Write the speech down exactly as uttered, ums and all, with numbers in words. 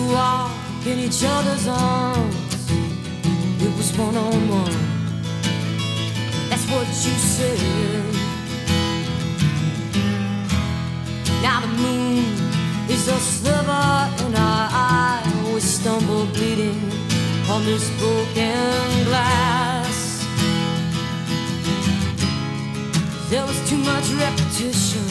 walk in each other's arms. It was one on one. That's what you said. Now the moon is a sliver in our eye. We stumble bleeding on this broken glass. There was too much repetition.